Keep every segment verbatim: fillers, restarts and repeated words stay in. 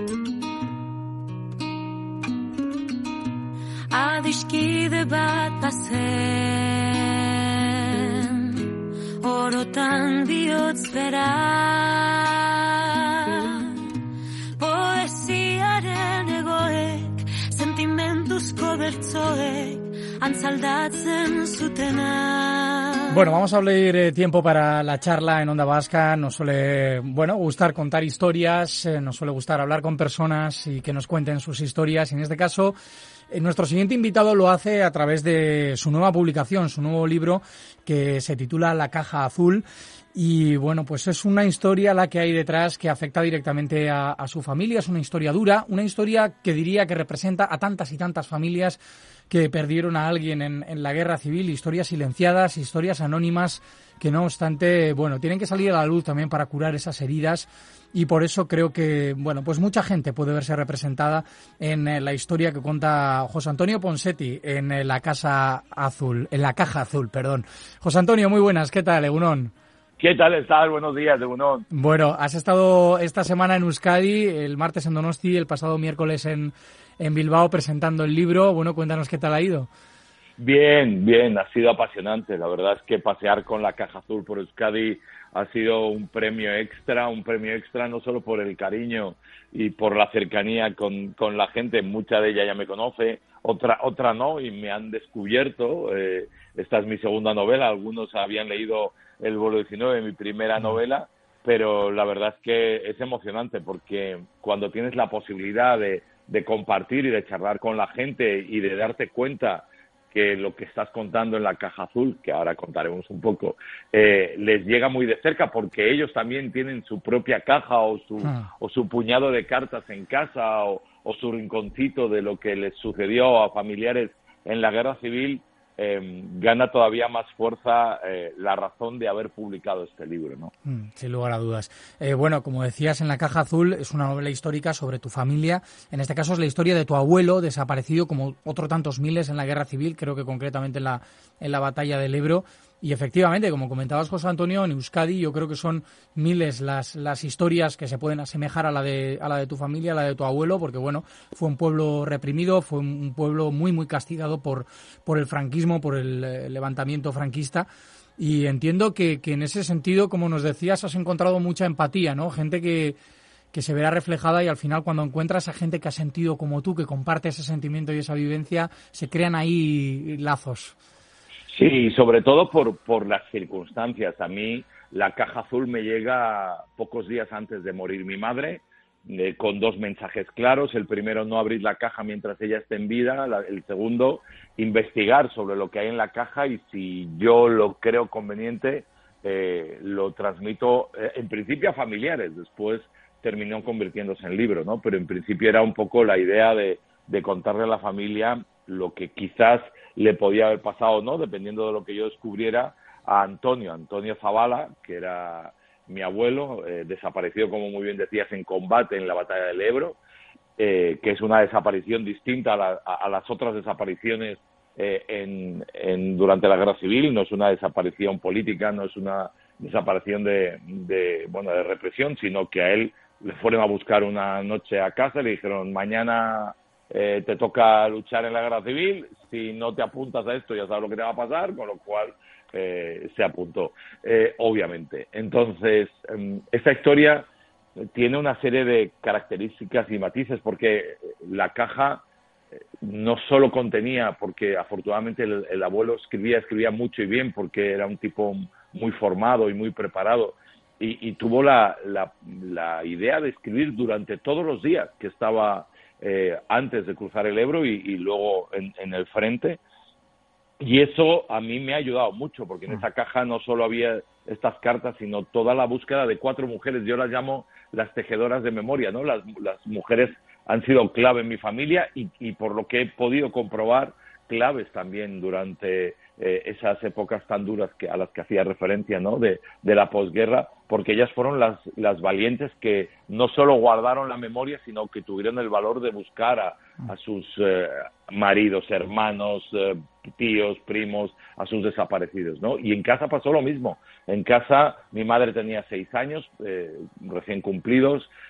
Adiskide bat bazen, orotan bihotz bera, poesiaren egoek, sentimentuzko bertzoek, antzaldatzen zutena. Bueno, vamos a abrir eh, tiempo para la charla en Onda Vasca. Nos suele, bueno, gustar contar historias, eh, nos suele gustar hablar con personas y que nos cuenten sus historias. Y en este caso, eh, nuestro siguiente invitado lo hace a través de su nueva publicación, su nuevo libro, que se titula La Caja Azul. Y bueno, pues es una historia la que hay detrás que afecta directamente a, a su familia. Es una historia dura, una historia que diría que representa a tantas y tantas familias que perdieron a alguien en, en la guerra civil, historias silenciadas, historias anónimas que no obstante, bueno, tienen que salir a la luz también para curar esas heridas y por eso creo que, bueno, pues mucha gente puede verse representada en eh, la historia que cuenta José Antonio Ponseti en eh, la Casa Azul, en la Caja Azul, perdón. José Antonio, muy buenas, ¿qué tal, Egunon? ¿Qué tal estás? Buenos días, Egunon. Bueno, has estado esta semana en Euskadi, el martes en Donosti, el pasado miércoles en en Bilbao presentando el libro. Bueno, cuéntanos qué tal ha ido. Bien, bien, ha sido apasionante. La verdad es que pasear con la Caja Azul por Euskadi ha sido un premio extra, un premio extra no solo por el cariño y por la cercanía con, con la gente, mucha de ella ya me conoce, otra otra no, y me han descubierto. Eh, esta es mi segunda novela, algunos habían leído El vuelo diecinueve, mi primera novela, pero la verdad es que es emocionante porque cuando tienes la posibilidad de de compartir y de charlar con la gente y de darte cuenta que lo que estás contando en la Caja Azul, que ahora contaremos un poco, eh, les llega muy de cerca porque ellos también tienen su propia caja o su, ah. o su puñado de cartas en casa o, o su rinconcito de lo que les sucedió a familiares en la guerra civil. Eh, gana todavía más fuerza eh, la razón de haber publicado este libro, ¿no? Mm, sin lugar a dudas. Eh, bueno, como decías, en La Caja Azul es una novela histórica sobre tu familia. En este caso es la historia de tu abuelo, desaparecido como otros tantos miles en la Guerra Civil, creo que concretamente en la, en la batalla del Ebro. Y efectivamente, como comentabas, José Antonio, en Euskadi yo creo que son miles las las historias que se pueden asemejar a la de a la de tu familia, a la de tu abuelo, porque bueno, fue un pueblo reprimido, fue un pueblo muy muy castigado por por el franquismo, por el eh, levantamiento franquista. Y entiendo que, que en ese sentido, como nos decías, has encontrado mucha empatía, ¿no? Gente que que se verá reflejada y al final cuando encuentras a gente que ha sentido como tú, que comparte ese sentimiento y esa vivencia, se crean ahí lazos. Sí, sobre todo por, por las circunstancias. A mí la Caja Azul me llega pocos días antes de morir mi madre, eh, con dos mensajes claros. El primero, no abrir la caja mientras ella esté en vida. La, el segundo, investigar sobre lo que hay en la caja y si yo lo creo conveniente, eh, lo transmito eh, en principio a familiares. Después terminó convirtiéndose en libro, ¿no? Pero en principio era un poco la idea de, de contarle a la familia lo que quizás le podía haber pasado o no, dependiendo de lo que yo descubriera, a Antonio, Antonio Zavala, que era mi abuelo, eh, desaparecido, como muy bien decías, en combate en la batalla del Ebro, eh, que es una desaparición distinta a, la, a, a las otras desapariciones eh, en, en, durante la Guerra Civil. No es una desaparición política, no es una desaparición de, de, bueno, de represión, sino que a él le fueron a buscar una noche a casa y le dijeron, mañana Eh, te toca luchar en la guerra civil, si no te apuntas a esto ya sabes lo que te va a pasar, con lo cual eh, se apuntó, eh, obviamente. Entonces, eh, esta historia tiene una serie de características y matices, porque la caja eh, no solo contenía, porque afortunadamente el, el abuelo escribía, escribía mucho y bien, porque era un tipo muy formado y muy preparado, y, y tuvo la, la, la idea de escribir durante todos los días que estaba Eh, antes de cruzar el Ebro y, y luego en, en el frente, y eso a mí me ha ayudado mucho porque en esa caja no solo había estas cartas sino toda la búsqueda de cuatro mujeres. Yo las llamo las tejedoras de memoria, ¿no? Las, las mujeres han sido clave en mi familia y, y por lo que he podido comprobar, claves también durante eh, esas épocas tan duras que a las que hacía referencia, ¿no? de, de la posguerra, porque ellas fueron las, las valientes que no solo guardaron la memoria, sino que tuvieron el valor de buscar a, a sus eh, maridos, hermanos, eh, tíos, primos, a sus desaparecidos, ¿no? Y en casa pasó lo mismo. En casa mi madre tenía seis años, eh, recién cumplidos,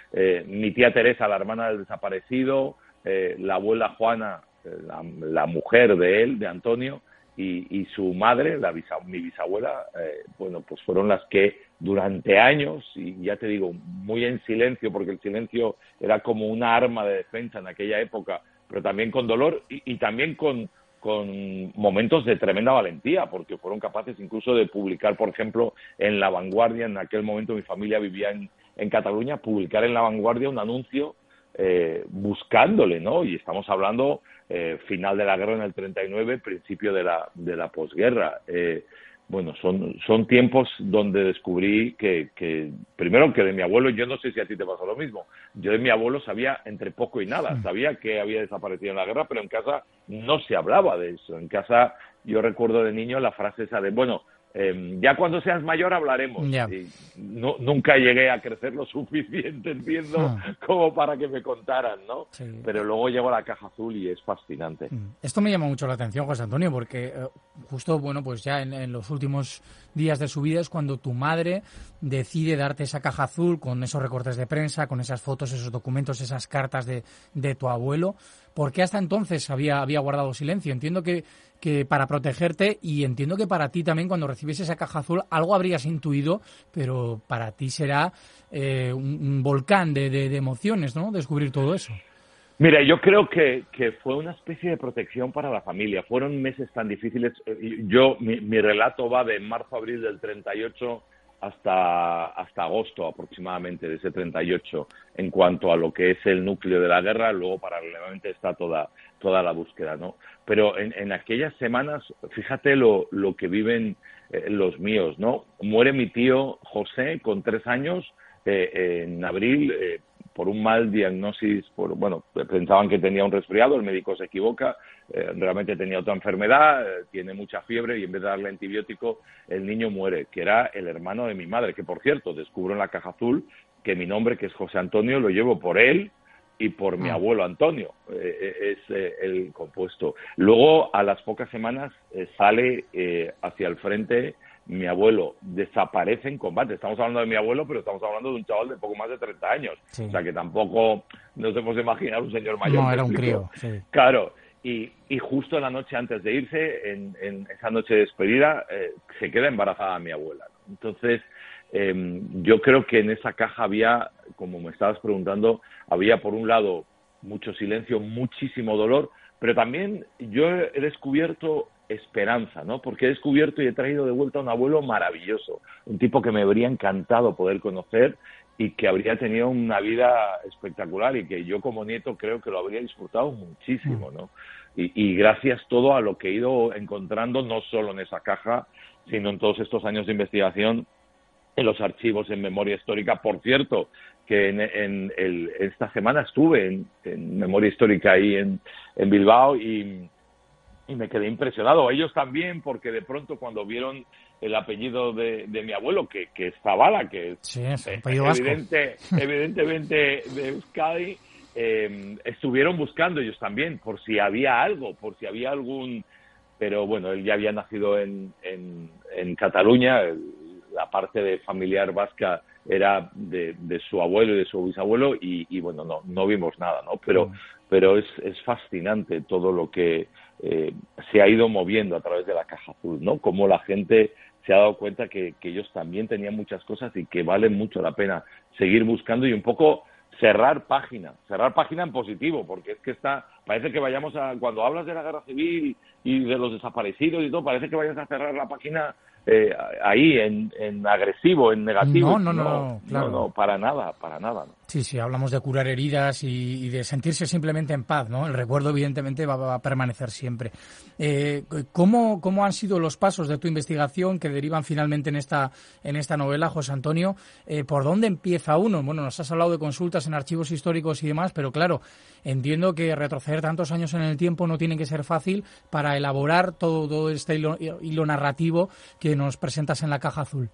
eh, mi tía Teresa, la hermana del desaparecido, eh, la abuela Juana, eh, la, la mujer de él, de Antonio, y, y su madre, la bisa, mi bisabuela, eh, bueno, pues fueron las que durante años, y ya te digo, muy en silencio, porque el silencio era como una arma de defensa en aquella época, pero también con dolor y, y también con, con momentos de tremenda valentía, porque fueron capaces incluso de publicar, por ejemplo, en La Vanguardia, en aquel momento mi familia vivía en, en Cataluña, publicar en La Vanguardia un anuncio eh, buscándole, ¿no? Y estamos hablando eh, final de la guerra en el treinta y nueve, principio de la, de la posguerra. Eh, Bueno, son, son tiempos donde descubrí que, que, primero que de mi abuelo, yo no sé si a ti te pasó lo mismo, yo de mi abuelo sabía entre poco y nada, sabía que había desaparecido en la guerra, pero en casa no se hablaba de eso. En casa yo recuerdo de niño la frase esa de, bueno, eh, ya cuando seas mayor hablaremos. Yeah. Y no, nunca llegué a crecer lo suficiente, entiendo, ah. como para que me contaran, ¿no? Sí. Pero luego llegó la caja azul y es fascinante. Esto me llama mucho la atención, José Antonio, porque eh, justo, bueno, pues ya en, en los últimos días de su vida es cuando tu madre decide darte esa caja azul con esos recortes de prensa, con esas fotos, esos documentos, esas cartas de, de tu abuelo. ¿Por qué hasta entonces había, había guardado silencio? Entiendo que, que para protegerte, y entiendo que para ti también, cuando recibes esa caja azul, algo habrías intuido, pero para ti será eh, un, un volcán de, de, de emociones, ¿no? Descubrir todo eso. Mira, yo creo que, que fue una especie de protección para la familia. Fueron meses tan difíciles. Yo, mi, mi relato va de marzo-abril del treinta y ocho hasta, hasta agosto aproximadamente de ese treinta y ocho, en cuanto a lo que es el núcleo de la guerra. Luego, paralelamente, está toda, toda la búsqueda, ¿no? Pero en, en aquellas semanas, fíjate lo, lo que viven eh, los míos, ¿no? Muere mi tío José con tres años eh, en abril, eh, por un mal diagnosis, por, bueno, pensaban que tenía un resfriado, el médico se equivoca, eh, realmente tenía otra enfermedad, eh, tiene mucha fiebre y en vez de darle antibiótico, el niño muere, que era el hermano de mi madre, que por cierto, descubro en la caja azul que mi nombre, que es José Antonio, lo llevo por él y por mi abuelo Antonio, eh, es eh, el compuesto. Luego, a las pocas semanas, eh, sale eh, hacia el frente mi abuelo, desaparece en combate. Estamos hablando de mi abuelo, pero estamos hablando de un chaval de poco más de treinta años. Sí. O sea, que tampoco nos hemos imaginado un señor mayor. No, era un crío. Sí. Claro. Y, y justo la noche antes de irse, en, en esa noche de despedida, eh, se queda embarazada mi abuela, ¿no? Entonces, eh, yo creo que en esa caja había, como me estabas preguntando, había por un lado mucho silencio, muchísimo dolor, pero también yo he descubierto esperanza, ¿no? Porque he descubierto y he traído de vuelta a un abuelo maravilloso, un tipo que me habría encantado poder conocer y que habría tenido una vida espectacular y que yo como nieto creo que lo habría disfrutado muchísimo, ¿no? Y, y gracias todo a lo que he ido encontrando, no solo en esa caja, sino en todos estos años de investigación, en los archivos, en memoria histórica. Por cierto, que en, en el, esta semana estuve en, en memoria histórica ahí en, en Bilbao y... y me quedé impresionado. Ellos también, porque de pronto cuando vieron el apellido de, de mi abuelo, que, que es Zavala, que es sí, es eh, evidente, evidentemente de Euskadi, eh, estuvieron buscando ellos también, por si había algo, por si había algún... Pero bueno, él ya había nacido en, en, en Cataluña, la parte de familiar vasca era de, de su abuelo y de su bisabuelo, y, y bueno, no, no vimos nada, ¿no? Pero, mm. pero es, es fascinante todo lo que eh, se ha ido moviendo a través de la caja azul, ¿no? Cómo la gente se ha dado cuenta que, que ellos también tenían muchas cosas y que vale mucho la pena seguir buscando y un poco cerrar página, cerrar página en positivo, porque es que está, parece que vayamos a, cuando hablas de la guerra civil y de los desaparecidos y todo, parece que vayas a cerrar la página eh, ahí en, en agresivo, en negativo. No, no, no, no, claro. no, no, para nada, para nada. ¿no? Sí, sí, hablamos de curar heridas y, y de sentirse simplemente en paz, ¿no? El recuerdo, evidentemente, va, va a permanecer siempre. Eh, ¿cómo, ¿Cómo han sido los pasos de tu investigación que derivan finalmente en esta, en esta novela, José Antonio? Eh, ¿Por dónde empieza uno? Bueno, nos has hablado de consultas en archivos históricos y demás, pero claro, entiendo que retroceder tantos años en el tiempo no tiene que ser fácil para elaborar todo, todo este hilo, hilo narrativo que nos presentas en la caja azul.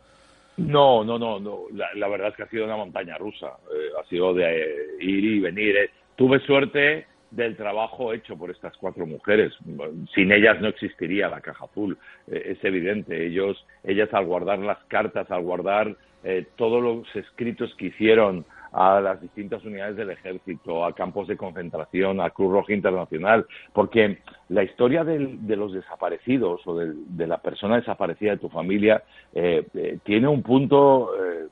No, no, no, no. La, la verdad es que ha sido una montaña rusa. Eh, ha sido de eh, ir y venir. Eh. Tuve suerte del trabajo hecho por estas cuatro mujeres. Sin ellas no existiría la caja azul. Eh, es evidente. Ellos, ellas al guardar las cartas, al guardar eh, todos los escritos que hicieron a las distintas unidades del ejército, a campos de concentración, a Cruz Roja Internacional, porque la historia del, de los desaparecidos o del, de la persona desaparecida de tu familia eh, eh, tiene un punto eh,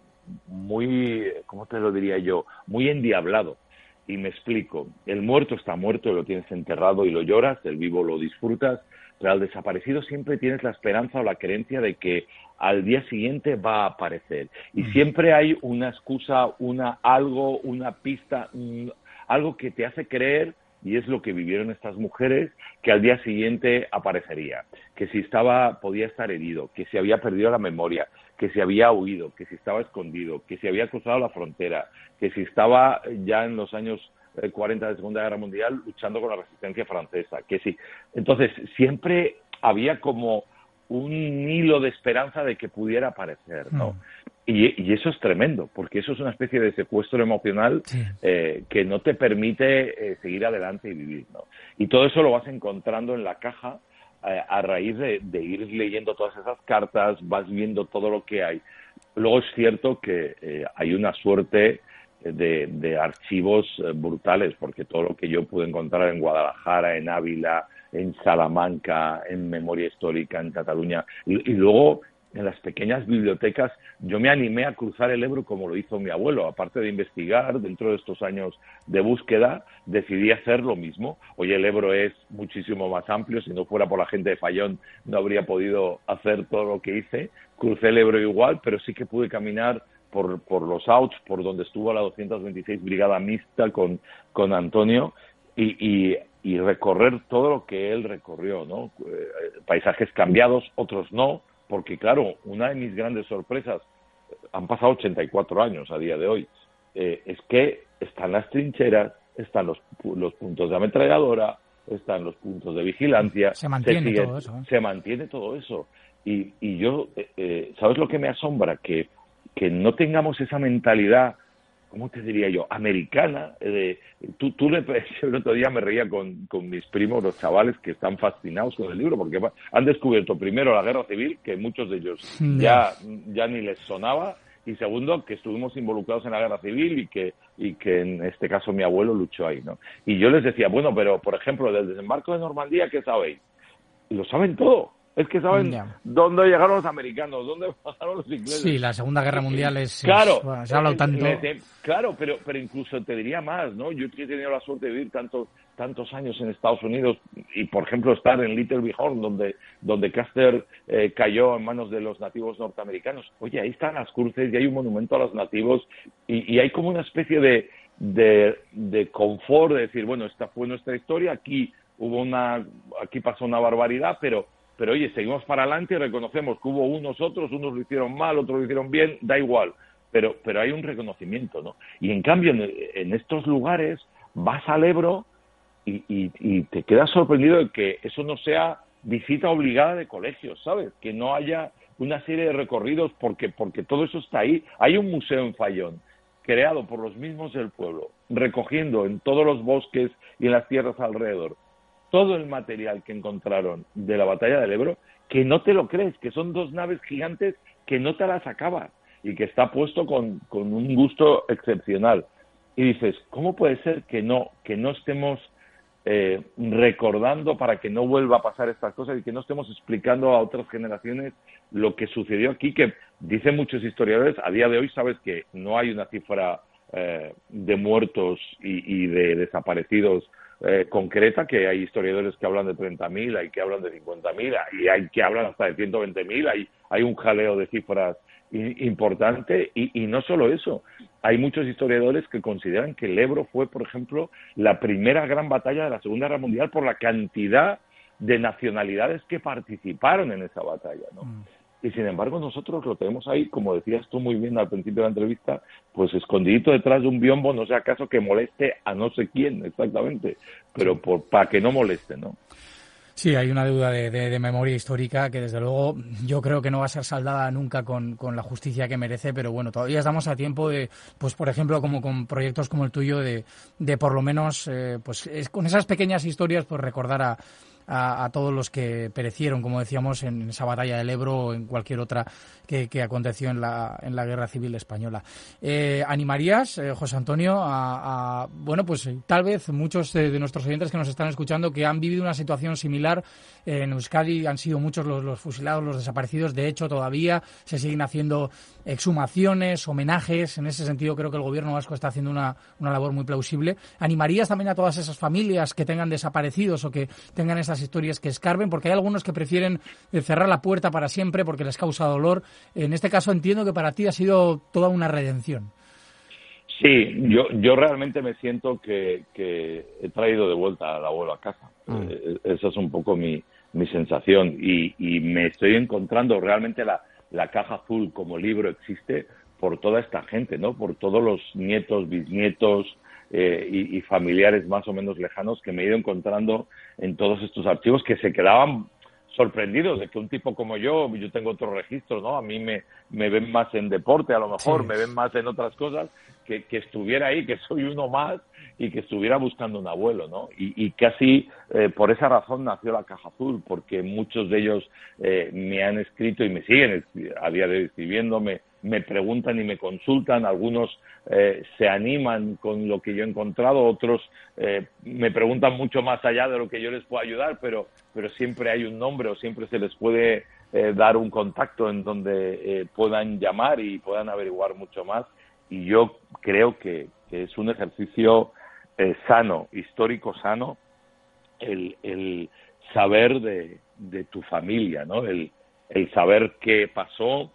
muy, ¿cómo te lo diría yo?, muy endiablado. Y me explico, el muerto está muerto, lo tienes enterrado y lo lloras, el vivo lo disfrutas, pero al desaparecido siempre tienes la esperanza o la creencia de que al día siguiente va a aparecer. Y siempre hay una excusa, una algo, una pista, un, algo que te hace creer, y es lo que vivieron estas mujeres, que al día siguiente aparecería, que si estaba, podía estar herido, que si había perdido la memoria, que si había huido, que si estaba escondido, que si había cruzado la frontera, que si estaba ya en los años cuarenta de la Segunda Guerra Mundial luchando con la resistencia francesa, que sí. Entonces, siempre había como un hilo de esperanza de que pudiera aparecer, ¿no? Mm. Y, y eso es tremendo, porque eso es una especie de secuestro emocional sí. eh, que no te permite eh, seguir adelante y vivir, ¿no? Y todo eso lo vas encontrando en la caja eh, a raíz de, de ir leyendo todas esas cartas, vas viendo todo lo que hay. Luego es cierto que eh, hay una suerte De, de archivos brutales, porque todo lo que yo pude encontrar en Guadalajara, en Ávila, en Salamanca, en Memoria Histórica, en Cataluña, y, y luego en las pequeñas bibliotecas, yo me animé a cruzar el Ebro como lo hizo mi abuelo. Aparte de investigar, dentro de estos años de búsqueda, decidí hacer lo mismo. Hoy el Ebro es muchísimo más amplio, si no fuera por la gente de Fayón no habría podido hacer todo lo que hice. Crucé el Ebro igual, pero sí que pude caminar por, por los Auts, por donde estuvo la doscientos veintiséis Brigada Mixta con, con Antonio, y, y, y recorrer todo lo que él recorrió, ¿no? Eh, paisajes cambiados, otros no, porque claro, una de mis grandes sorpresas, han pasado ochenta y cuatro años a día de hoy, eh, es que están las trincheras, están los, los puntos de ametralladora, están los puntos de vigilancia. Se mantiene se sigue, todo eso. ¿eh? Se mantiene todo eso. Y, y yo, eh, ¿sabes lo que me asombra? Que que no tengamos esa mentalidad, ¿cómo te diría yo?, americana. Eh, tú, tú le, el otro día me reía con, con mis primos, los chavales, que están fascinados con el libro, porque han descubierto primero la guerra civil, que muchos de ellos ya, ya ni les sonaba, y segundo, que estuvimos involucrados en la guerra civil y que, y que en este caso mi abuelo luchó ahí, ¿no? Y yo les decía, bueno, pero por ejemplo, del desembarco de Normandía, ¿qué sabéis? Y lo saben todo. Es que saben yeah. dónde llegaron los americanos, dónde bajaron los ingleses. Sí, la Segunda Guerra Mundial es... Claro, es, bueno, se ha hablado tanto... Claro, pero, pero incluso te diría más, ¿no? Yo he tenido la suerte de vivir tantos, tantos años en Estados Unidos y, por ejemplo, estar en Little Bighorn, donde, donde Custer eh, cayó en manos de los nativos norteamericanos. Oye, ahí están las cruces y hay un monumento a los nativos y, y hay como una especie de, de, de confort de decir, bueno, esta fue nuestra historia, aquí hubo una, aquí pasó una barbaridad, pero... Pero oye, seguimos para adelante y reconocemos que hubo unos otros, unos lo hicieron mal, otros lo hicieron bien, da igual. Pero, pero hay un reconocimiento, ¿no? Y en cambio, en, en estos lugares vas al Ebro y, y, y te quedas sorprendido de que eso no sea visita obligada de colegios, ¿sabes? Que no haya una serie de recorridos porque, porque todo eso está ahí. Hay un museo en Fayón, creado por los mismos del pueblo, recogiendo en todos los bosques y en las tierras alrededor todo el material que encontraron de la batalla del Ebro, que no te lo crees, que son dos naves gigantes que no te las acabas y que está puesto con, con un gusto excepcional. Y dices, ¿cómo puede ser que no, que no estemos eh, recordando para que no vuelva a pasar estas cosas y que no estemos explicando a otras generaciones lo que sucedió aquí? Que dicen muchos historiadores, a día de hoy sabes que no hay una cifra eh, de muertos y, y de desaparecidos Eh, concreta, que hay historiadores que hablan de treinta mil, hay que hablan de cincuenta mil, y hay que hablan hasta de ciento veinte mil, hay, hay un jaleo de cifras i- importante, y, y no solo eso, hay muchos historiadores que consideran que el Ebro fue, por ejemplo, la primera gran batalla de la Segunda Guerra Mundial por la cantidad de nacionalidades que participaron en esa batalla, ¿no? Mm. Y sin embargo nosotros lo tenemos ahí, como decías tú muy bien al principio de la entrevista, pues escondidito detrás de un biombo, no sea acaso que moleste a no sé quién exactamente, pero por, para que no moleste, ¿no? Sí, hay una deuda de, de, de memoria histórica que desde luego yo creo que no va a ser saldada nunca con, con la justicia que merece, pero bueno, todavía estamos a tiempo de, pues por ejemplo, como con proyectos como el tuyo, de, de por lo menos, eh, pues es, con esas pequeñas historias, pues recordar a a, a todos los que perecieron, como decíamos, en esa batalla del Ebro o en cualquier otra que, que aconteció en la, en la Guerra Civil Española. Eh, ¿Animarías, eh, José Antonio, a, a, bueno, pues tal vez muchos de, de nuestros oyentes que nos están escuchando que han vivido una situación similar eh, en Euskadi, han sido muchos los, los fusilados, los desaparecidos, de hecho todavía se siguen haciendo exhumaciones, homenajes, en ese sentido creo que el gobierno vasco está haciendo una, una labor muy plausible. ¿Animarías también a todas esas familias que tengan desaparecidos o que tengan esas historias que escarben? Porque hay algunos que prefieren cerrar la puerta para siempre porque les causa dolor. En este caso entiendo que para ti ha sido toda una redención. Sí, yo yo realmente me siento que, que he traído de vuelta al abuelo a casa. Mm. Eh, esa es un poco mi, mi sensación y, y me estoy encontrando realmente la, la Caja Azul como libro existe por toda esta gente, ¿no? Por todos los nietos, bisnietos eh, y, y familiares más o menos lejanos que me he ido encontrando en todos estos archivos que se quedaban sorprendidos de que un tipo como yo, yo tengo otros registros, ¿no? A mí me, me ven más en deporte, a lo mejor, sí. me ven más en otras cosas, que, que estuviera ahí, que soy uno más y que estuviera buscando un abuelo, ¿no? Y, y casi eh, por esa razón nació la Caja Azul, porque muchos de ellos eh, me han escrito y me siguen a día de hoy escribiéndome, me preguntan y me consultan, algunos eh, se animan con lo que yo he encontrado, otros eh, me preguntan mucho más allá de lo que yo les puedo ayudar, pero, pero siempre hay un nombre o siempre se les puede eh, dar un contacto en donde eh, puedan llamar y puedan averiguar mucho más. Y yo creo que, que es un ejercicio eh, sano, histórico sano, el, el saber de, de tu familia, ¿no? El, el saber qué pasó,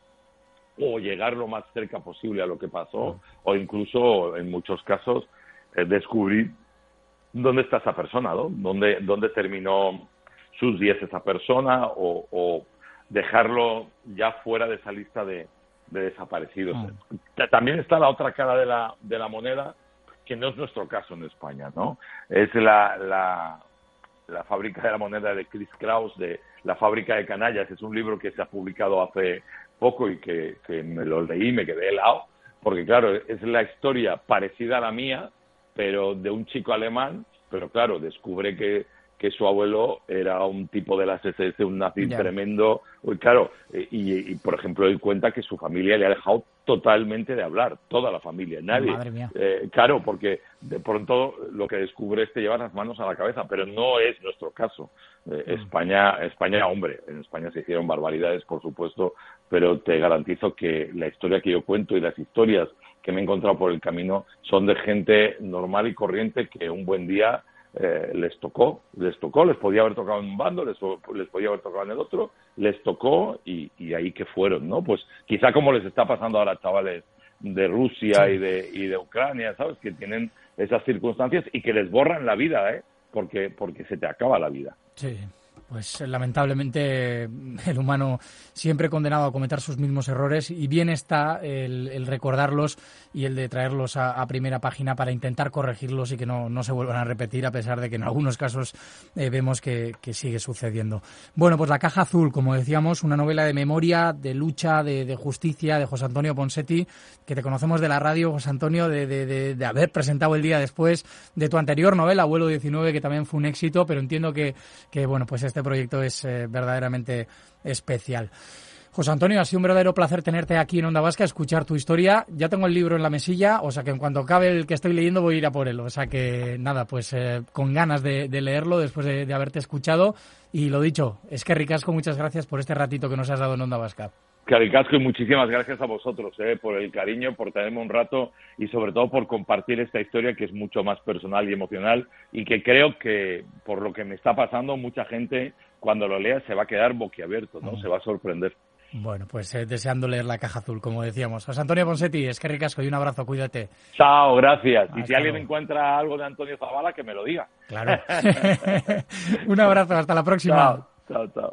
o llegar lo más cerca posible a lo que pasó, o incluso, en muchos casos, eh, descubrir dónde está esa persona, ¿no? Dónde, dónde terminó sus días esa persona, o, o dejarlo ya fuera de esa lista de, de desaparecidos. Mm. También está la otra cara de la, de la moneda, que no es nuestro caso en España, ¿no? Es la, la, la fábrica de la moneda de Chris Kraus, de La fábrica de canallas. Es un libro que se ha publicado hace poco y que, que me lo leí y me quedé helado, porque claro, es la historia parecida a la mía, pero de un chico alemán, pero claro, descubre que, que su abuelo era un tipo de las ese ese, un nazi yeah. tremendo, y claro, y, y por ejemplo él cuenta que su familia le ha dejado totalmente de hablar, toda la familia, nadie. Madre mía. Eh, claro, porque de pronto lo que descubres te lleva las manos a la cabeza, pero no es nuestro caso. Eh, mm. España, España, hombre, en España se hicieron barbaridades, por supuesto, pero te garantizo que la historia que yo cuento y las historias que me he encontrado por el camino son de gente normal y corriente que un buen día eh, les tocó, les tocó, les podía haber tocado en un bando, les, les podía haber tocado en el otro, les tocó y, y ahí que fueron, ¿no? Pues quizá como les está pasando ahora a chavales de Rusia sí. y de y de Ucrania, ¿sabes? Que tienen esas circunstancias y que les borran la vida, ¿eh? Porque porque se te acaba la vida. Sí. Pues lamentablemente el humano siempre condenado a cometer sus mismos errores, y bien está el, el recordarlos y el de traerlos a, a primera página para intentar corregirlos y que no, no se vuelvan a repetir, a pesar de que en algunos casos eh, vemos que, que sigue sucediendo. Bueno, pues La Caja Azul, como decíamos, una novela de memoria, de lucha, de, de justicia, de José Antonio Ponseti, que te conocemos de la radio, José Antonio, de, de, de, de haber presentado el día después de tu anterior novela, Vuelo diecinueve, que también fue un éxito, pero entiendo que, que bueno, pues este proyecto es eh, verdaderamente especial. José Antonio, ha sido un verdadero placer tenerte aquí en Onda Vasca, escuchar tu historia. Ya tengo el libro en la mesilla, o sea que en cuanto acabe el que estoy leyendo voy a ir a por él. O sea que nada, pues eh, con ganas de, de leerlo después de, de haberte escuchado. Y lo dicho, es que Ricasco, muchas gracias por este ratito que nos has dado en Onda Vasca. Ricasco, y muchísimas gracias a vosotros eh, por el cariño, por tenerme un rato y sobre todo por compartir esta historia que es mucho más personal y emocional, y que creo que por lo que me está pasando, mucha gente cuando lo lea se va a quedar boquiabierto, ¿no? Mm. Se va a sorprender. Bueno, pues eh, deseando leer La Caja Azul, como decíamos. José Antonio Ponseti, es que ricasco y un abrazo, cuídate. Chao, gracias. Hasta y si alguien luego. encuentra algo de Antonio Zabala, que me lo diga. Claro. Un abrazo, hasta la próxima. Chao, chao, chao.